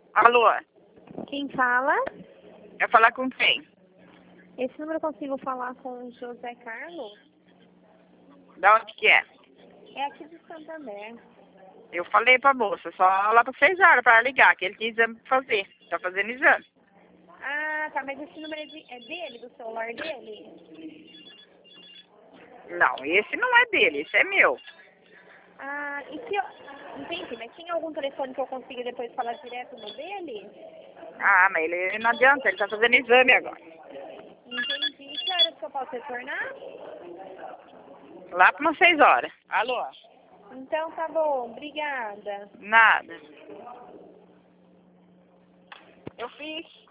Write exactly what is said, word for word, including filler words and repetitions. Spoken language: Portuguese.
Alô? Quem fala? Eu falar com quem? Esse número eu consigo falar com o José Carlos? Da onde que é? É aqui de Santander. Eu falei pra moça, só lá para seis horas para ligar, que ele tinha exame pra fazer. Tá fazendo exame. Ah, tá, mas esse número é, de, é dele, do celular dele? Não, esse não é dele, esse é meu. Ah, e se eu... Entendi, mas tem algum telefone que eu consiga depois falar direto no dele? Ah, mas ele não adianta, ele tá fazendo exame agora. Entendi. E que horas que eu posso retornar? Lá para umas seis horas. Alô? Então tá bom, obrigada. Nada. Eu fiz.